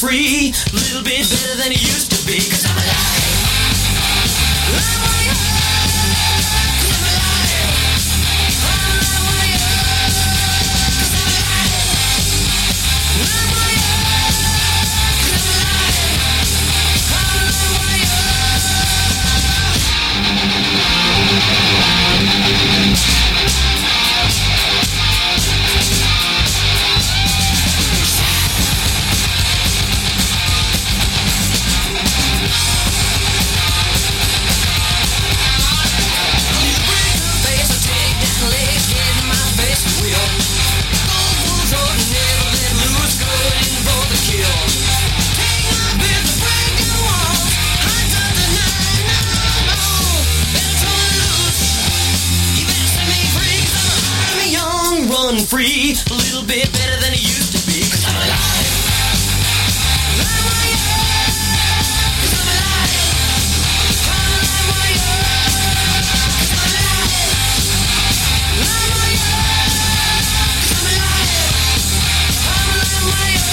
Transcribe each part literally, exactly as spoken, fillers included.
free, a little bit better than it used to be, 'cause I'm alive. I'm alive. 'Cause I'm alive. I'm alive. 'Cause I'm alive. I'm alive. 'Cause I'm free, a little bit better than it used to be, 'cause I'm alive. I'm alive. 'Cause I'm alive. I'm alive. 'Cause I'm alive. I'm alive. 'Cause I'm alive.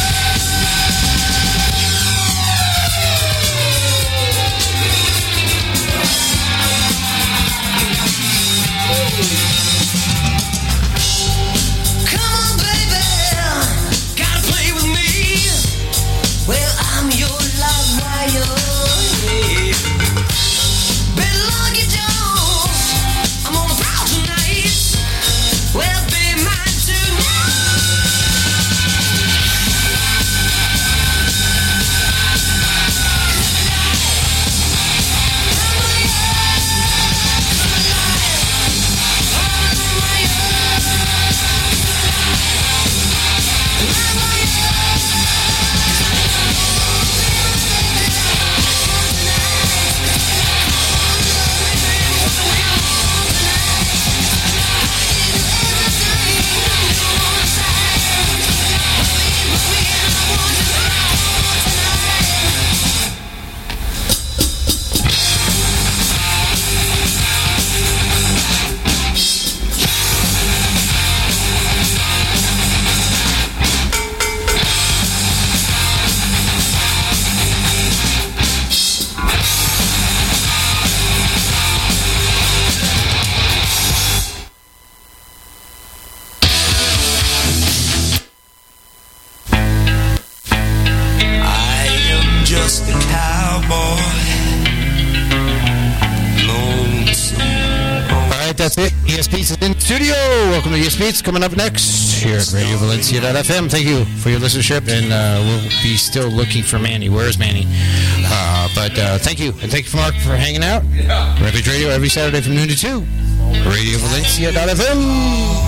That's it. E S Beats is in studio. Welcome to E S Beats. Coming up next here at Radio Valencia dot F M. Thank you for your listenership, and uh, we'll be still looking for Manny. Where's Manny? Uh, but uh, thank you, and thank you, Mark, for hanging out. Ravage Radio every Saturday from noon to two. Radio Valencia dot F M.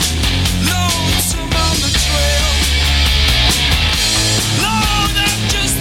Just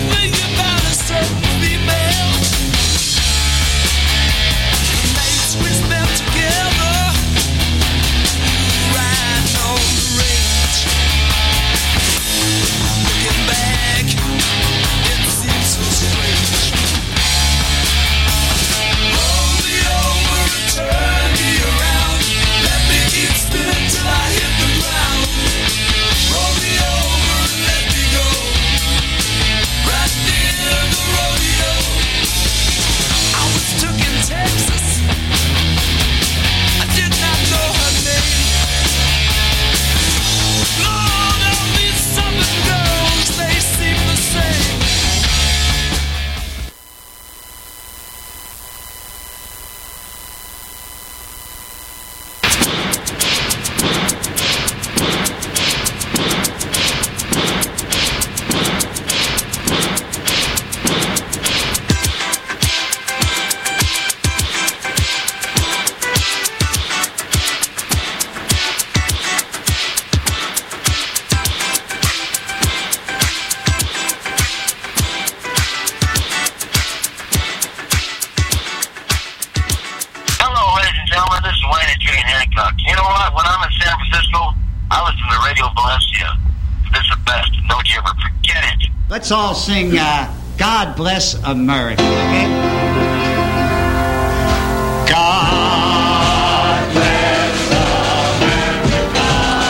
know what? When I'm in San Francisco, I listen to Radio Valencia. This is the best. Don't you ever forget it. Let's all sing uh, God Bless America, okay? God bless America,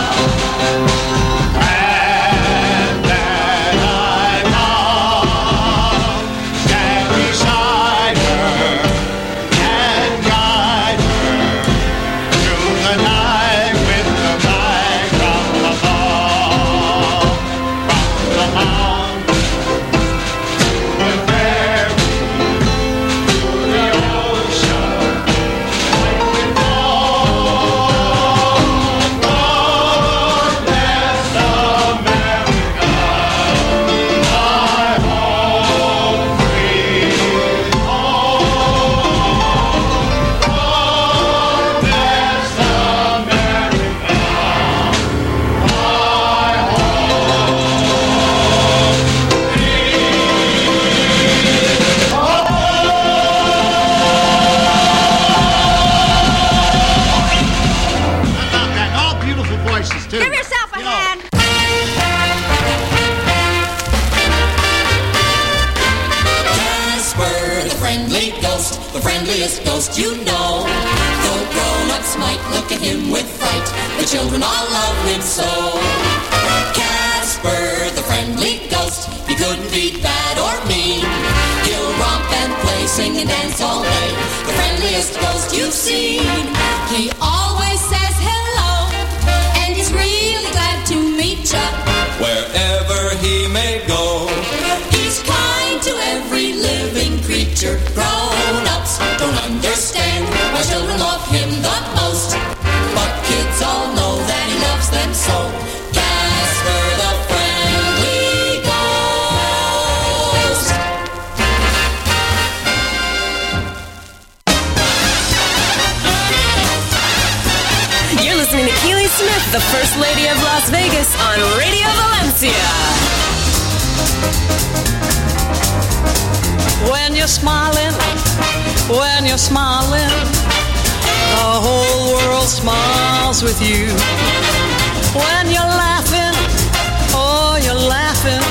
and that I love, stand beside her and guide her through the night with the flag from above, from the mountain to the prairie to the ocean. With all God bless America, my home free home. God bless America, my home. All beautiful voices too. Give yourself a You know, hand. Casper, the friendly ghost, the friendliest ghost you know. Though grown-ups might look at him with fright, the children all love him so. Casper, the friendly ghost, he couldn't be bad or mean. He'll romp and play, sing and dance all day, the friendliest ghost you've seen. He always says hello, and he's really glad to meet ya. Wherever he may go, he's kind to every living creature. Grown-ups don't understand why children love him the most, but kids all know that he loves them so. Casper the friendly ghost. You're listening to Keely Smith, the First Lady of Las Vegas, on Radio Valencia. When you're smiling, when you're smiling, the whole world smiles with you. When you're laughing, oh, you're laughing,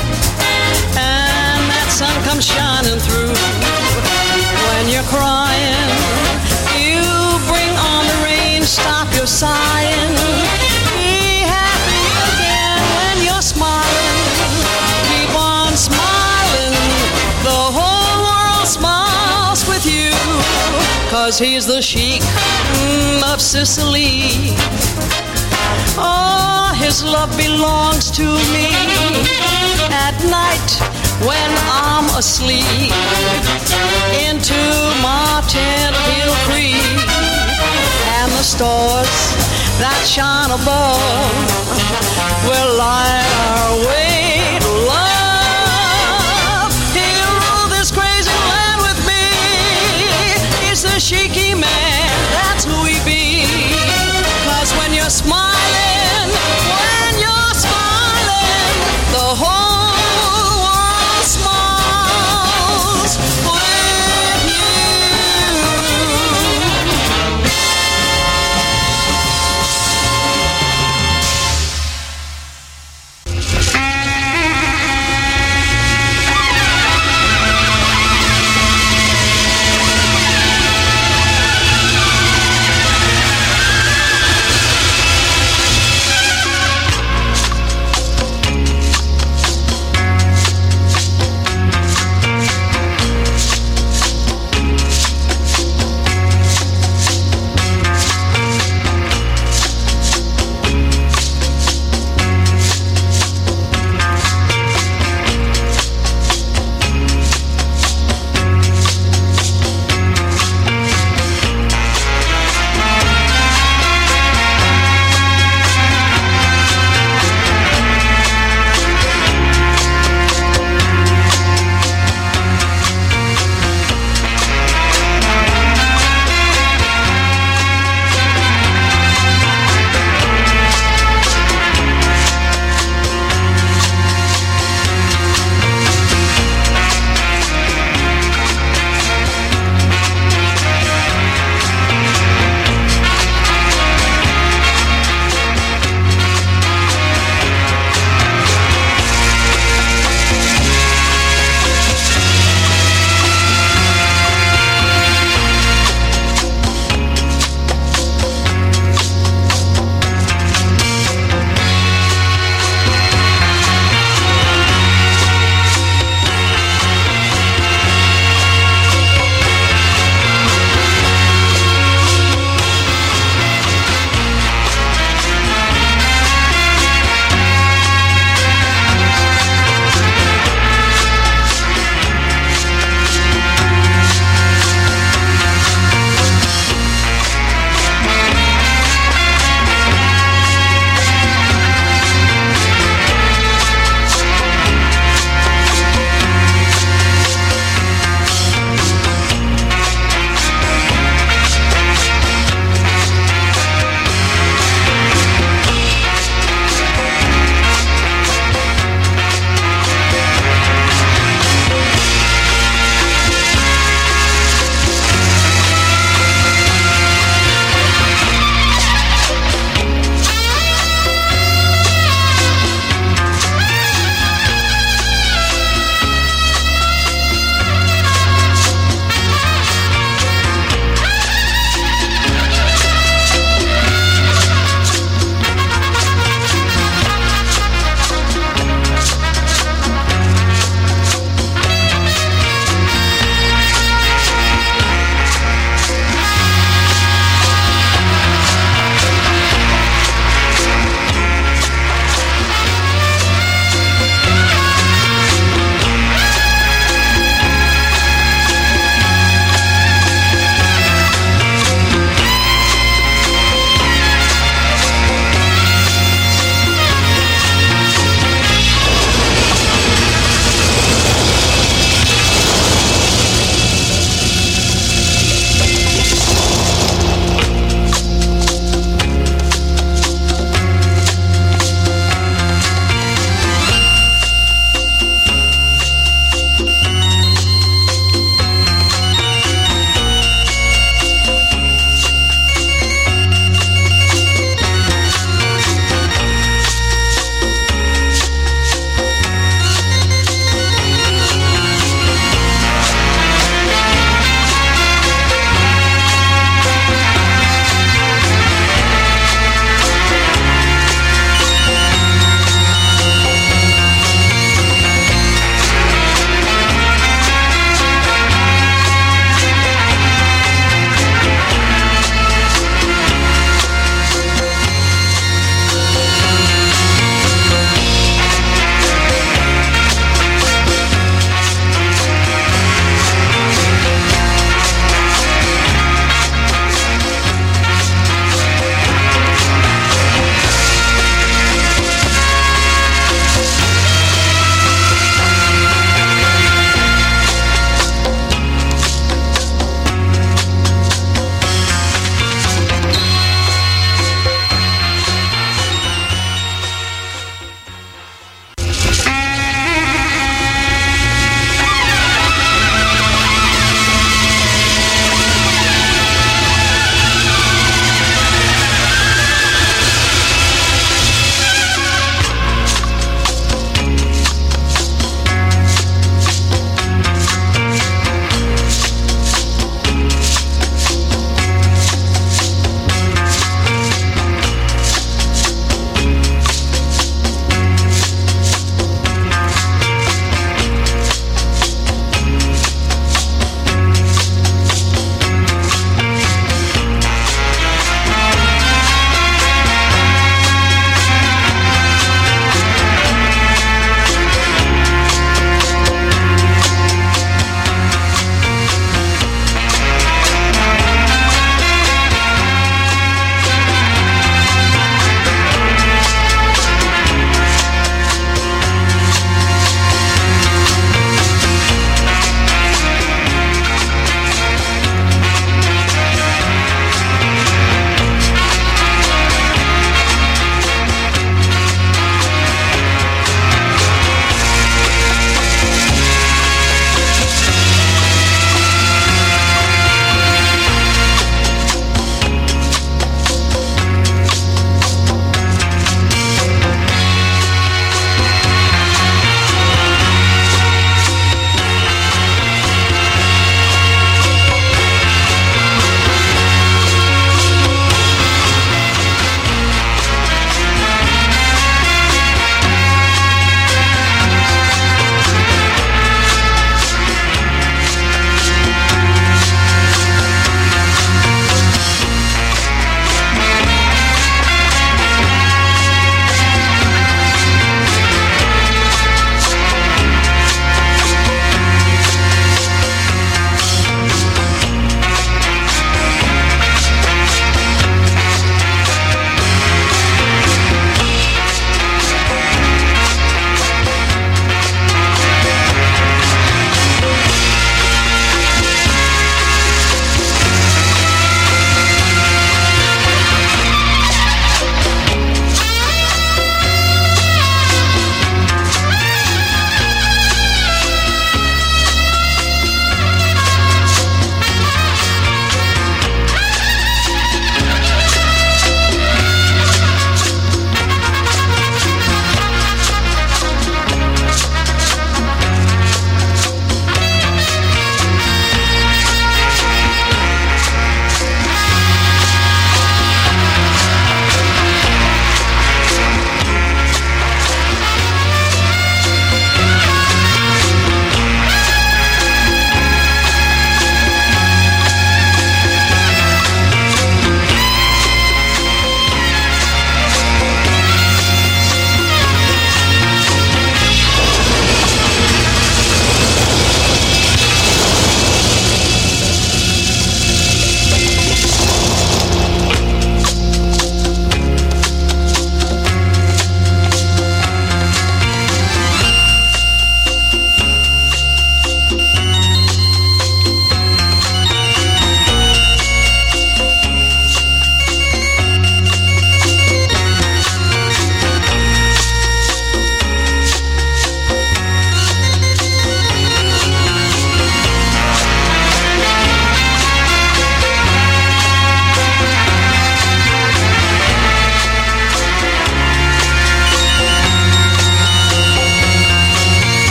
and that sun comes shining through. When you're crying, you bring on the rain, stop your sighing. Be happy again when you're smiling. Keep on smiling. The whole world smiles with you. 'Cause he's the Sheik mm, of Sicily. Oh, his love belongs to me. At night when I'm asleep, into my tent he'll creep, and the stars that shine above will light our way to love. He'll rule this crazy land with me. He's the Sheiky man, that's who he be. 'Cause when you're smiling, when you're smiling, the whole world smiles with you.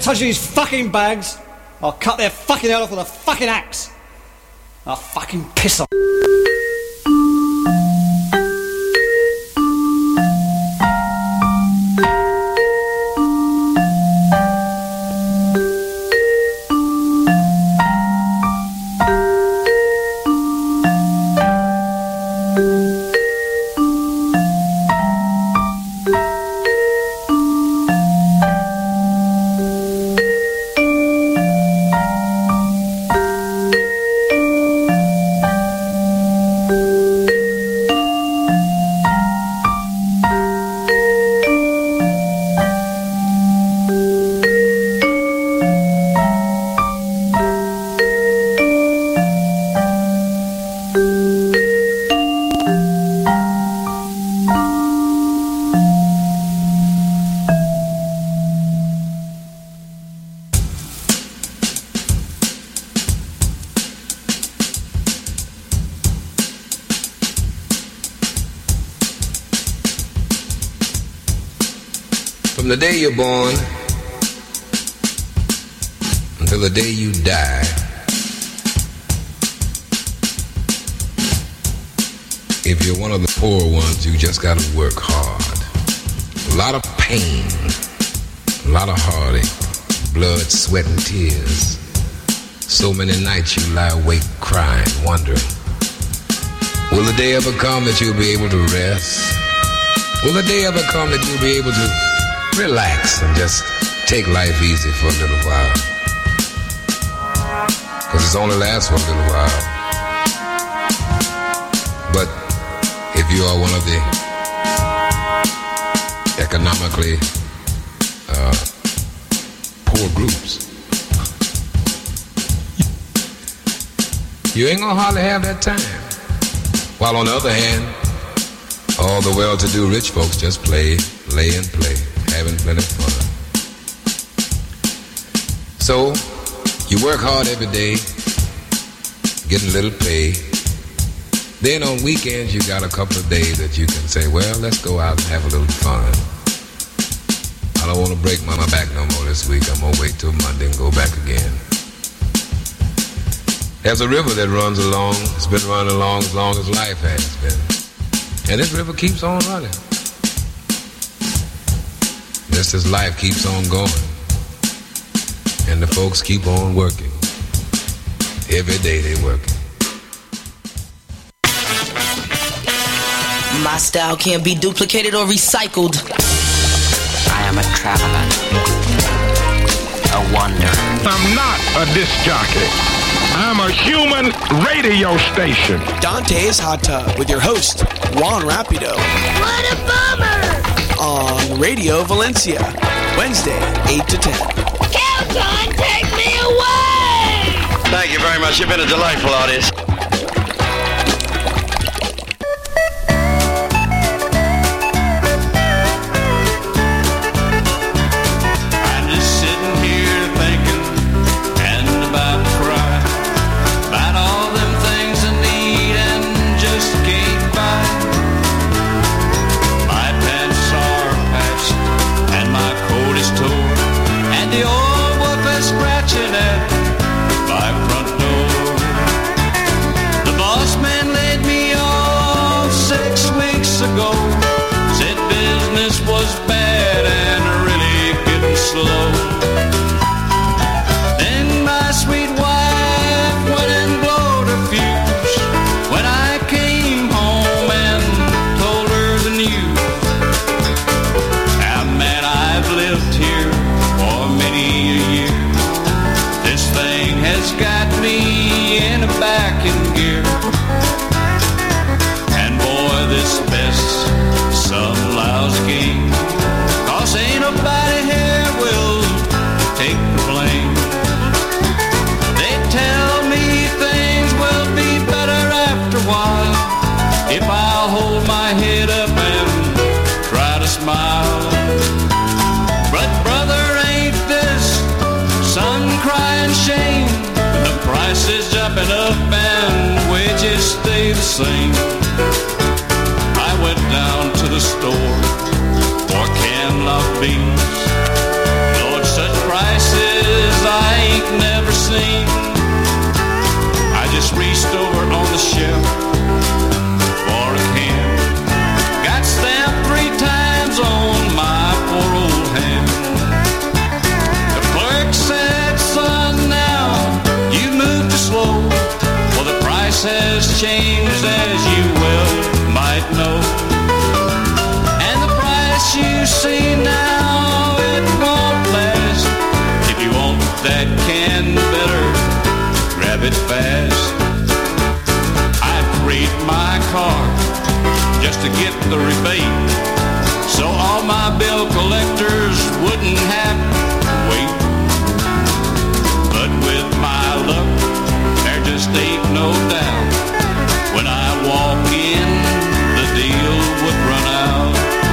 touches these fucking bags, I'll cut their fucking head off with a fucking axe. I'll fucking piss off. From the day you're born until the day you die, if you're one of the poor ones, you just gotta work hard. A lot of pain, a lot of heartache, blood, sweat, and tears. So many nights you lie awake crying, wondering, will the day ever come that you'll be able to rest? Will the day ever come that you'll be able to relax and just take life easy for a little while? Because it's only lasts for a little while. But if you are one of the economically uh, poor groups, you ain't gonna hardly have that time. While on the other hand, all the well-to-do rich folks just play, lay and play, having plenty of fun. So, you work hard every day, getting a little pay. Then on weekends, you got a couple of days that you can say, well, let's go out and have a little fun. I don't want to break my back no more this week. I'm going to wait till Monday and go back again. There's a river that runs along. It's been running along as long as life has been. And this river keeps on running. Just as life keeps on going. And the folks keep on working. Every day they working. My style can't be duplicated or recycled. I am a traveler, a wanderer. I'm not a disc jockey. I'm a human radio station. Dante's Hot Tub with your host, Juan Rapido. What a bummer! On Radio Valencia, Wednesday, eight to ten. Kelton, take me away! Thank you very much. You've been a delightful audience. Same. I went down to the store for a can of beans. Lord, such prices changed, as you well might know. And the price you see now, it won't last. If you want that can better, grab it fast. I'd trade my car just to get the rebate, so all my bill collectors wouldn't have to wait. But with my luck, there just ain't no doubt, when I walk in, the deal would run out.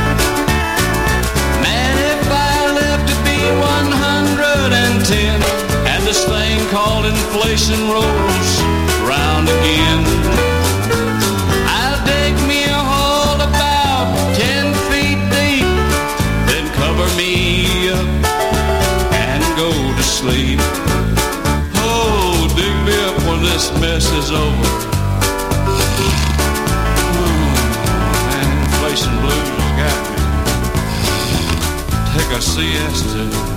Man, if I live to be one hundred ten, and this thing called inflation rolls round again, I'll dig me a hole about ten feet deep, then cover me up and go to sleep. Oh, dig me up when this mess is over. Oh, man, inflation blues got me. Take a siesta.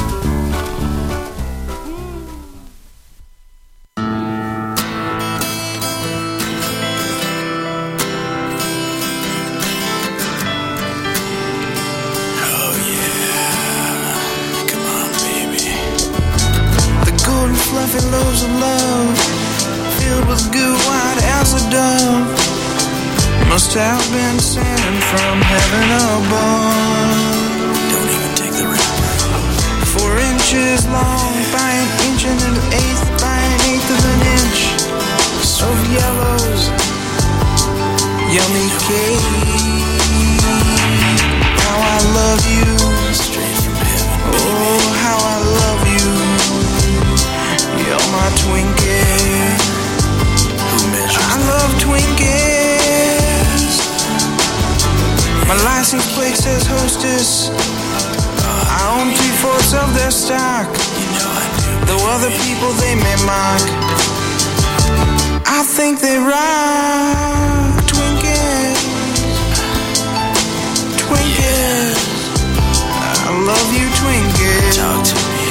Fluffy loaves of love, filled with goo white as a dove, must have been sent from heaven above. Don't even take the wrapper. Four inches long by an inch and an eighth by an eighth of an inch of yellows, yummy cake. How I love you, straight from heaven. Oh, how I love you. You're my Twinkie. Who measures I love Twinkies. My license plate says hostess. I own three-fourths of their stock. You know I do. Though other people they may mock, I think they rock. Twinkies. Twinkies. I love you, Twinkies. Talk to me.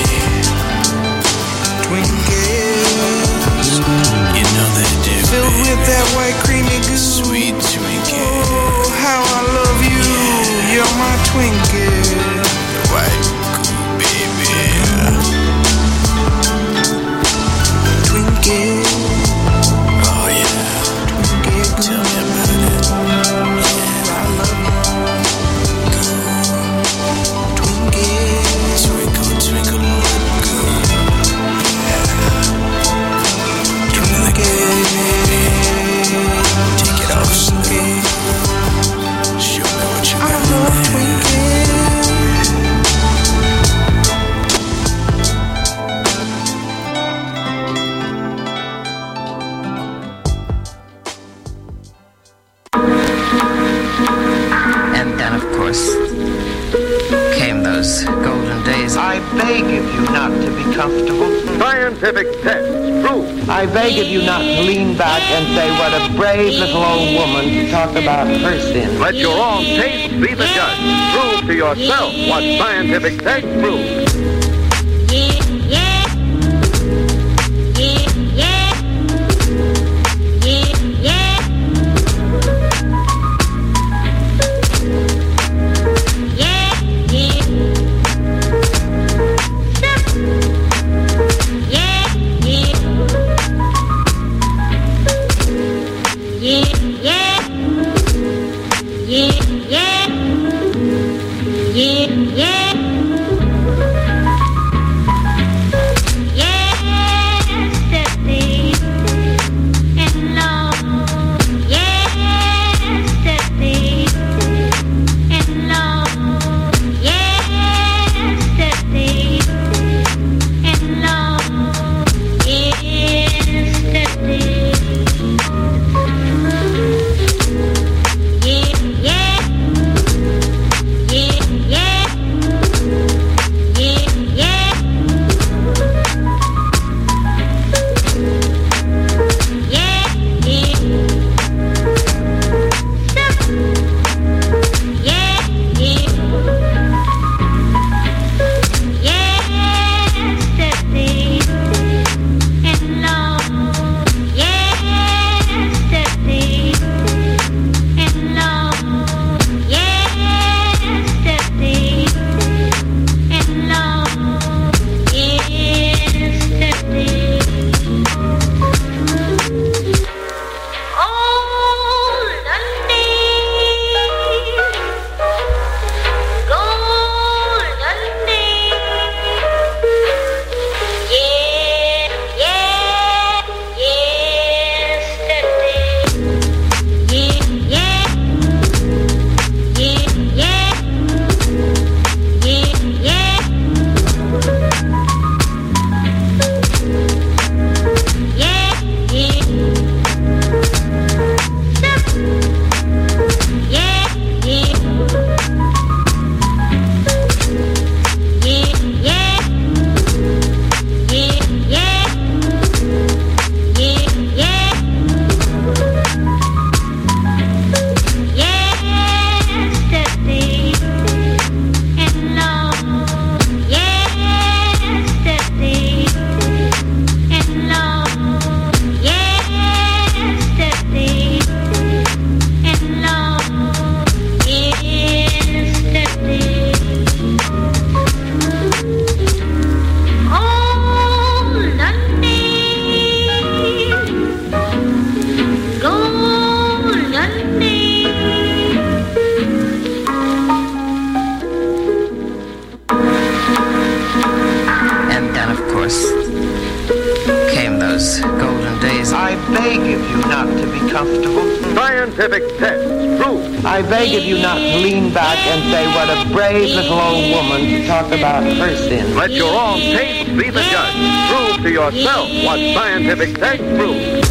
Twinkies, you know they do, filled baby. With that white creamy goo, sweet Twinkie. Oh, how I love you, yeah. You're my Twinkie, white goo, baby. Twinkie, oh yeah, Twinkie goo. Tell me about it. Yeah, I love you, goo. Twinkie, twinkle, twinkle, goo. Take it off, Snooki. Show me what you got. I love Twinkies. And then, of course, came those golden days. I beg of you not to be comfortable. Scientific tests prove. I beg of you not to lean back and say what a brave little old woman to talk about her sins. Let your own taste be the judge. Prove to yourself what scientific tests prove. beg of you not to be comfortable. Scientific tests prove. I beg of you not to lean back and say what a brave little old woman to talk about her sin. Let your own taste be the judge. Prove to yourself what scientific tests prove.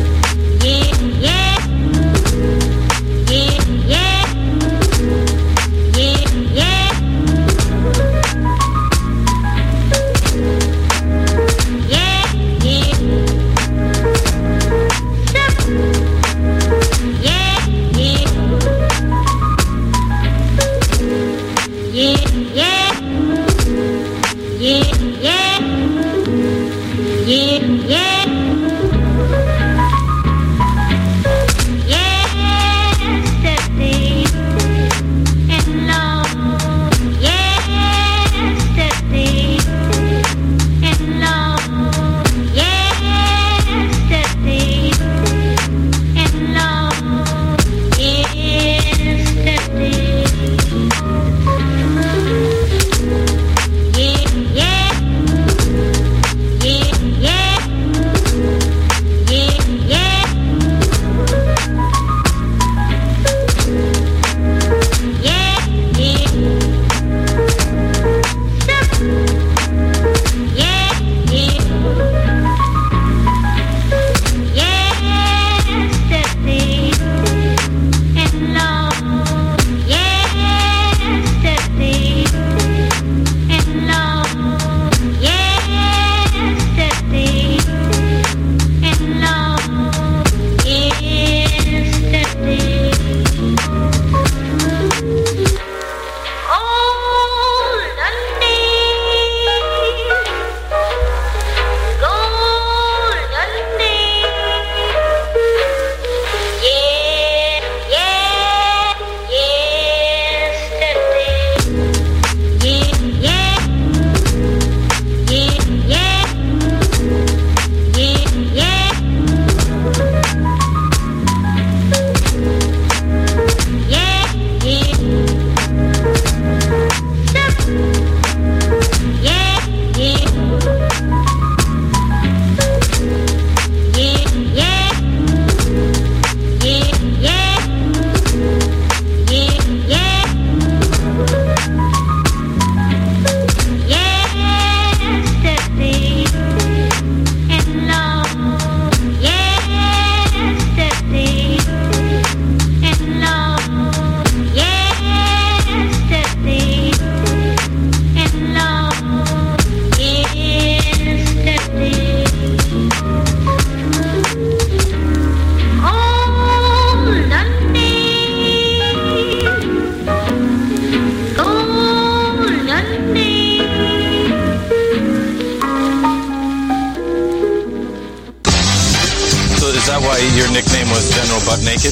Your nickname was General Butt Naked?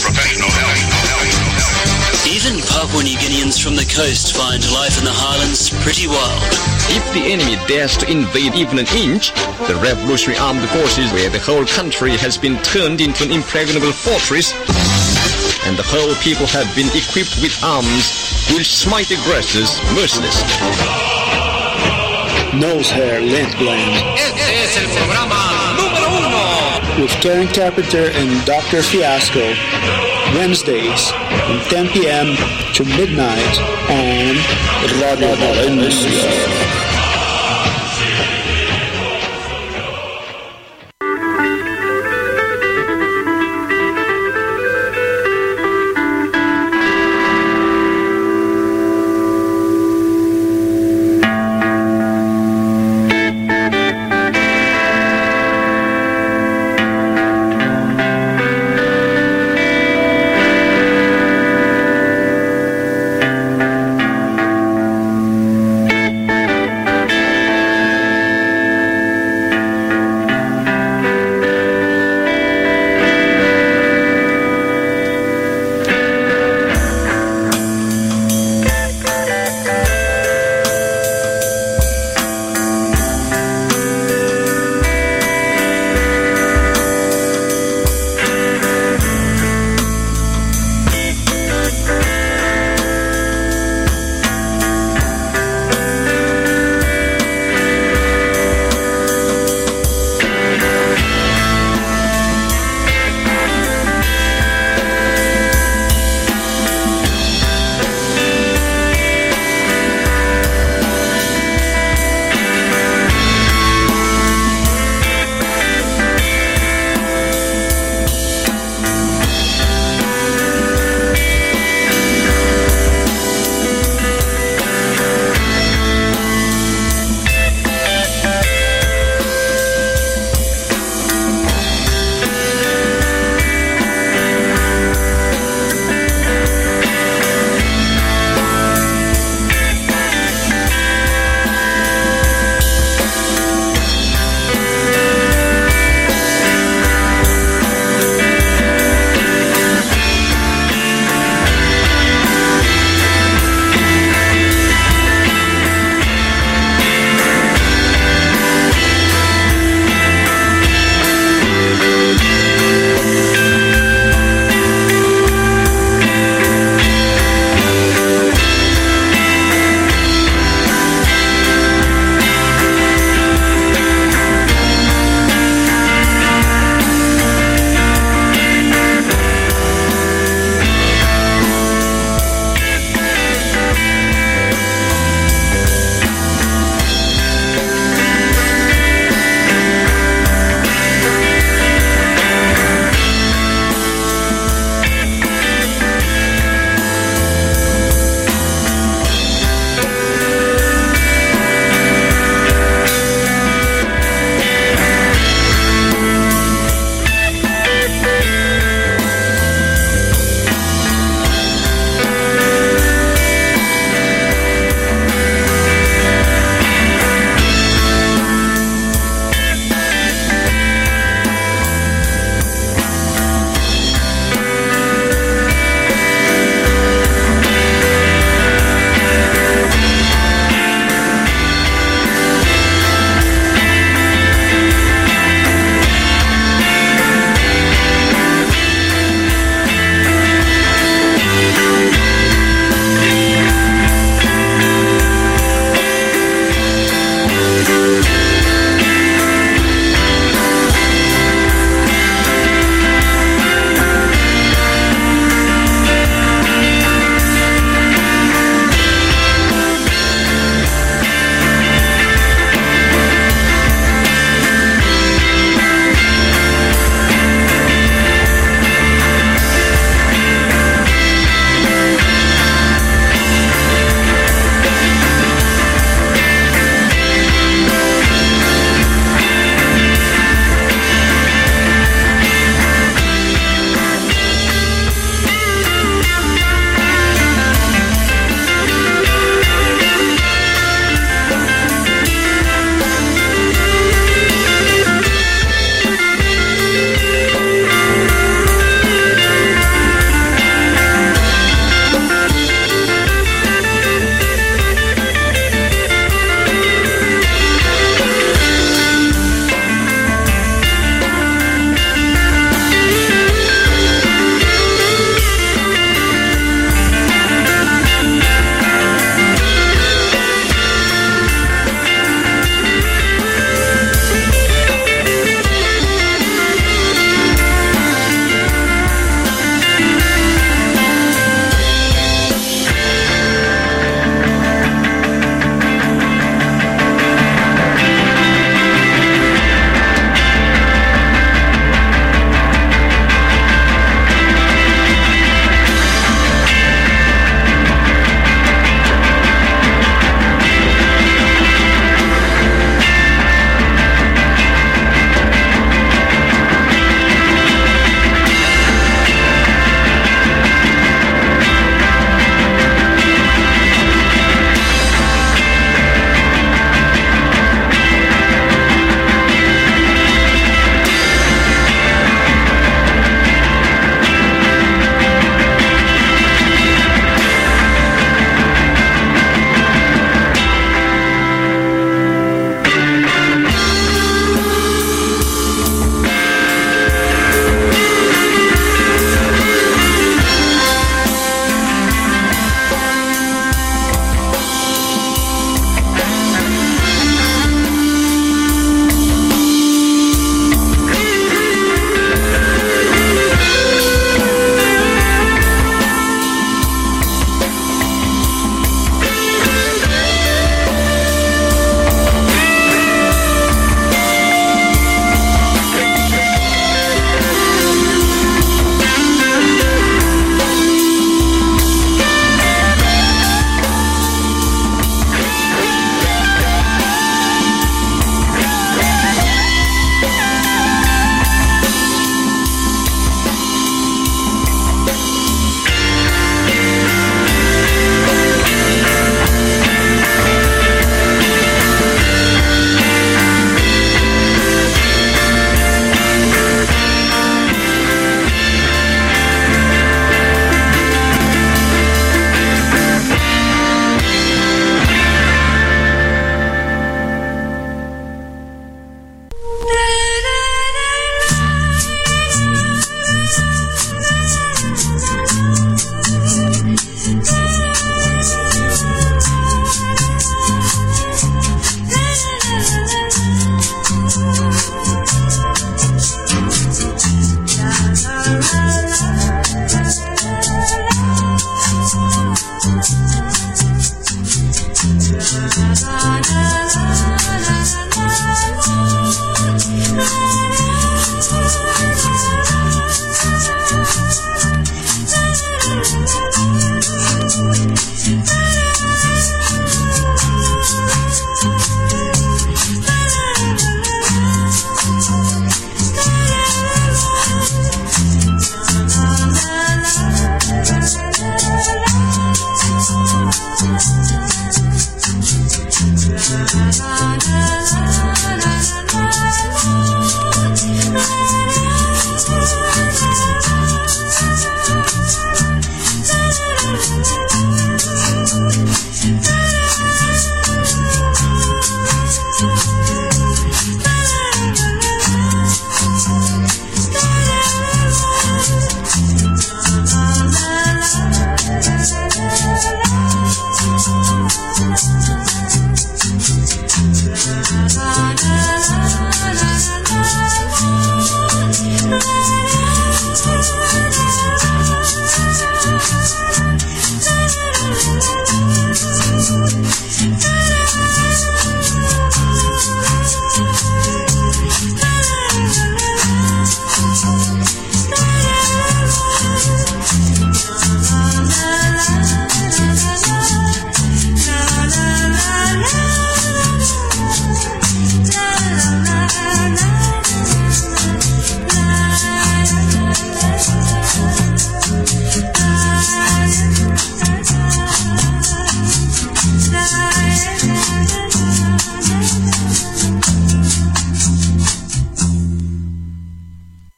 Even Papua New Guineans from the coast find life in the highlands pretty wild. If the enemy dares to invade even an inch, the Revolutionary Armed Forces, where the whole country has been turned into an impregnable fortress, and the whole people have been equipped with arms, will smite aggressors mercilessly. Nose hair, lint gland. Este es el programa número uno. With Karen Carpenter and Doctor Fiasco, Wednesdays from ten p.m. to midnight on Radio Valencia.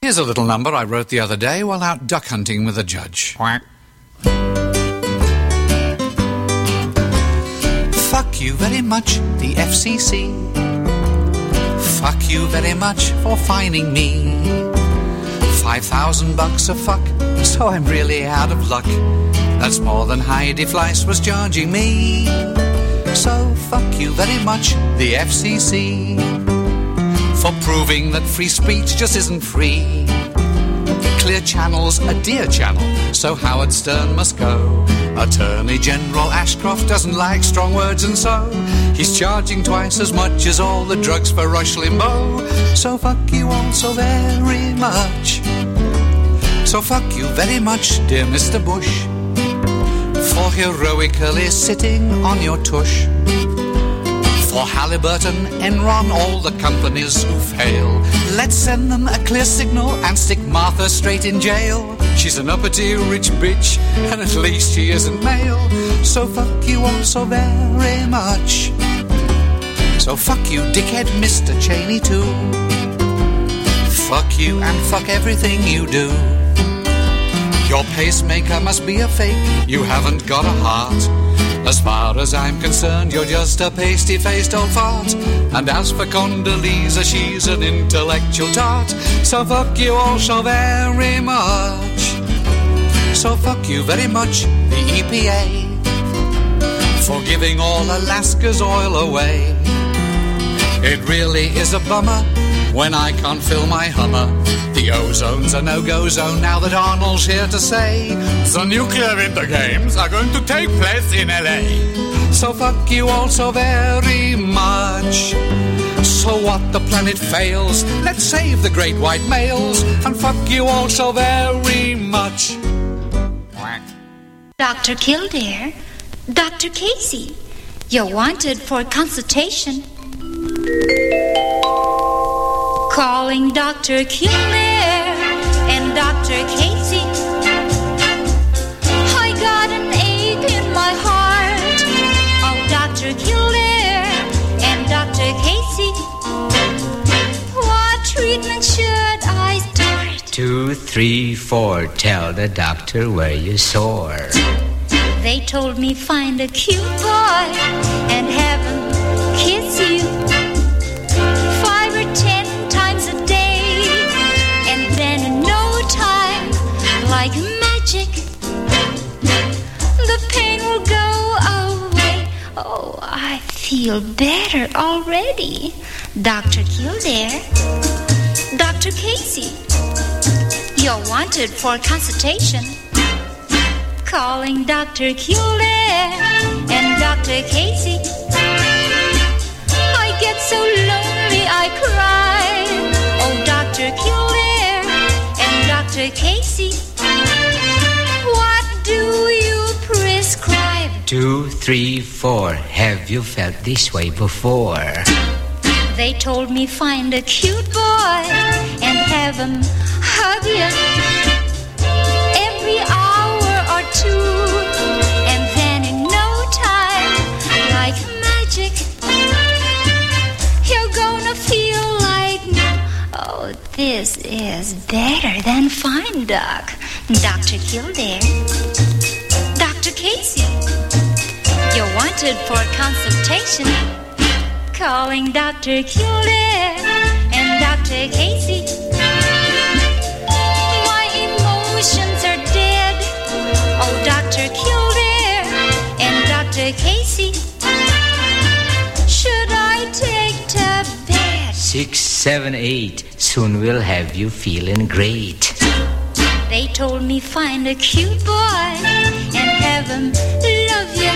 Here's a little number I wrote the other day while out duck hunting with a judge. Quack. Fuck you very much, the F C C. Fuck you very much for fining me. Five thousand bucks a fuck, so I'm really out of luck. That's more than Heidi Fleiss was charging me. So fuck you very much, the F C C, for proving that free speech just isn't free. Clear Channel's a dear channel, so Howard Stern must go. Attorney General Ashcroft doesn't like strong words, and so he's charging twice as much as all the drugs for Rush Limbaugh. So fuck you all so very much. So fuck you very much, dear Mister Bush, for heroically sitting on your tush. For Halliburton, Enron, all the companies who fail, let's send them a clear signal and stick Martha straight in jail. She's an uppity rich bitch, and at least she isn't male. So fuck you all so very much. So fuck you, dickhead Mister Cheney too. Fuck you and fuck everything you do. Your pacemaker must be a fake, you haven't got a heart. As far as I'm concerned, you're just a pasty-faced old fart. And as for Condoleezza, she's an intellectual tart. So fuck you all so very much. So fuck you very much, the E P A, for giving all Alaska's oil away. It really is a bummer when I can't fill my Hummer. The ozone's a no-go zone now that Arnold's here to say the nuclear winter games are going to take place in L A. So fuck you all so very much. So what, the planet fails, let's save the great white males, and fuck you all so very much. Doctor Kildare, Doctor Casey, you're wanted for consultation. Calling Doctor Kildare and Doctor Casey. I got an ache in my heart. Oh, Doctor Kildare and Doctor Casey. What treatment should I start? Two, three, four. Tell the doctor where you're sore. They told me find a cute boy and have him kiss you five or ten times a day, and then in no time, like magic, the pain will go away. Oh, I feel better already. Doctor Kildare, Doctor Casey, you're wanted for consultation. Calling Doctor Kildare and Doctor Casey. I get so lonely I cry. Oh, Doctor Kildare and Doctor Casey, what do you prescribe? Two, three, four. Have you felt this way before? They told me find a cute boy and have him hug you every hour or two, and then in no time, like magic, you're gonna feel like, oh, this is better than fine, Doc. Doctor Kildare, Doctor Casey, you're wanted for consultation. Calling Doctor Kildare and Doctor Casey. My emotions are dead. Oh, Doctor Kildare and Doctor Casey, should I take to bed? Six, seven, eight. Soon we'll have you feeling great. They told me find a cute boy and have him love you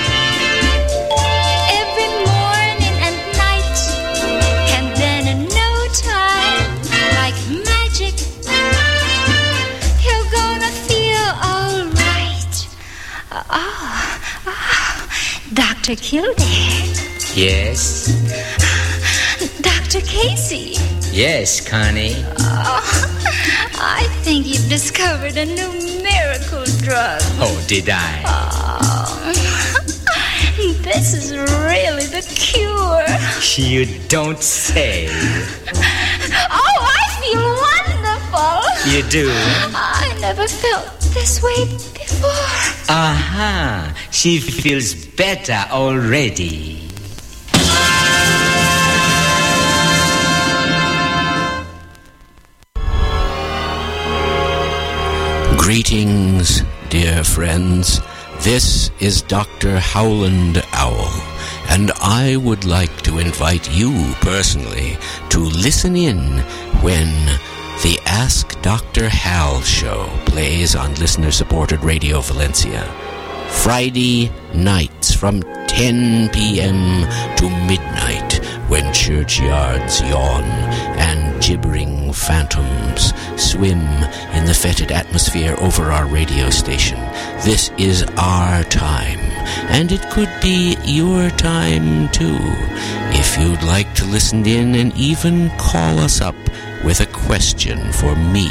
every morning and night, and then in no time, like magic, you're gonna feel alright. Oh, oh, Doctor Kildare. Yes? Doctor Casey. Yes, Connie. Oh, I think you've discovered a new miracle drug. Oh, did I? Oh, this is really the cure. You don't say. Oh, I feel wonderful. you do? I never felt this way before. Aha, she feels better already. Greetings, dear friends. This is Doctor Howland Owl, and I would like to invite you personally to listen in when the Ask Doctor Hal show plays on listener-supported Radio Valencia. Friday nights from ten p.m. to midnight, when churchyards yawn and gibbering phantoms swim in the fetid atmosphere over our radio station. This is our time, and it could be your time too, if you'd like to listen in and even call us up with a question for me,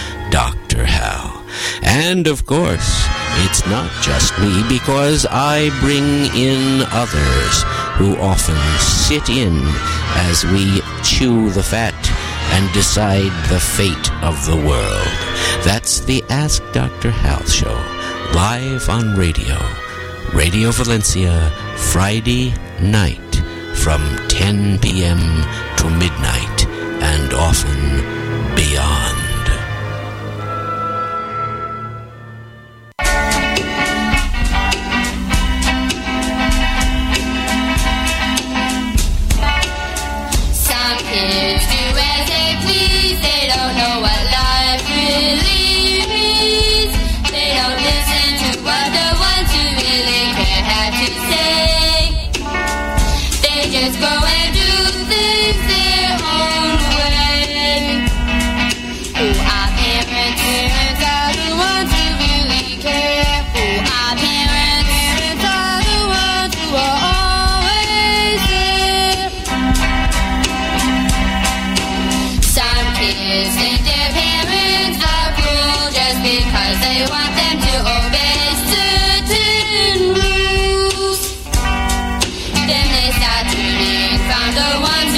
Doctor Hal. And of course, it's not just me, because I bring in others who often sit in as we chew the fat and decide the fate of the world. That's the Ask Doctor Hal show, live on radio. Radio Valencia, Friday night from ten p.m. to midnight, and often beyond.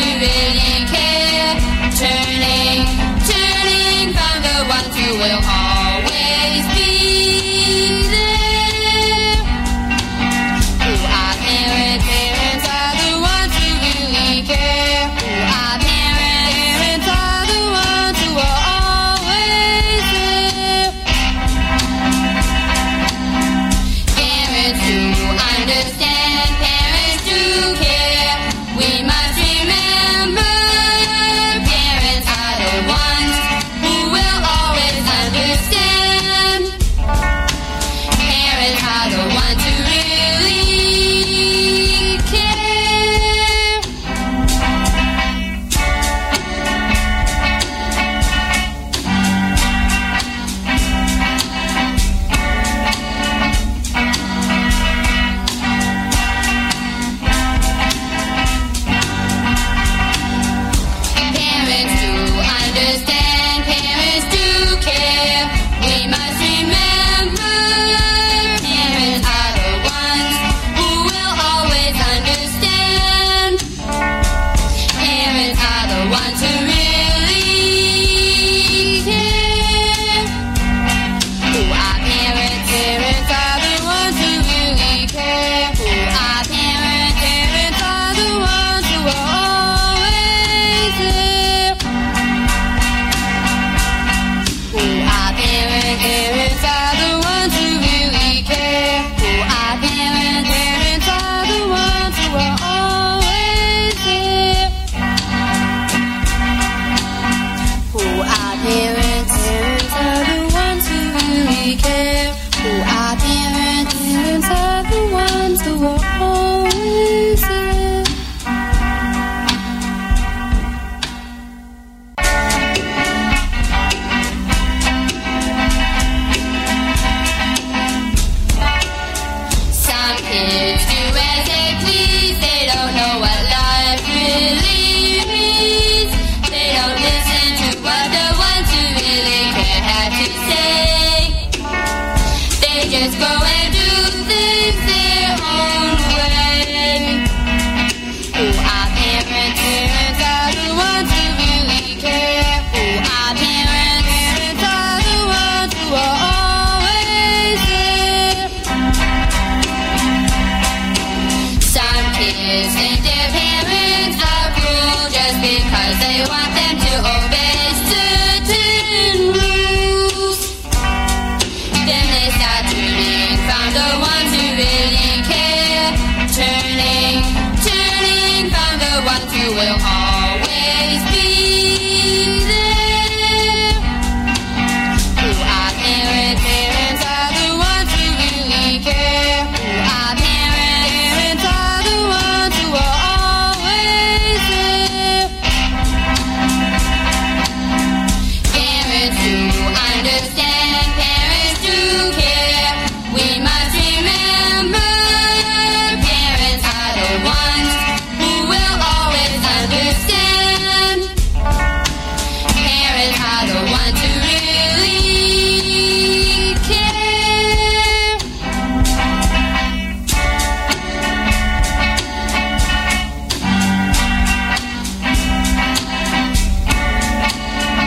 Will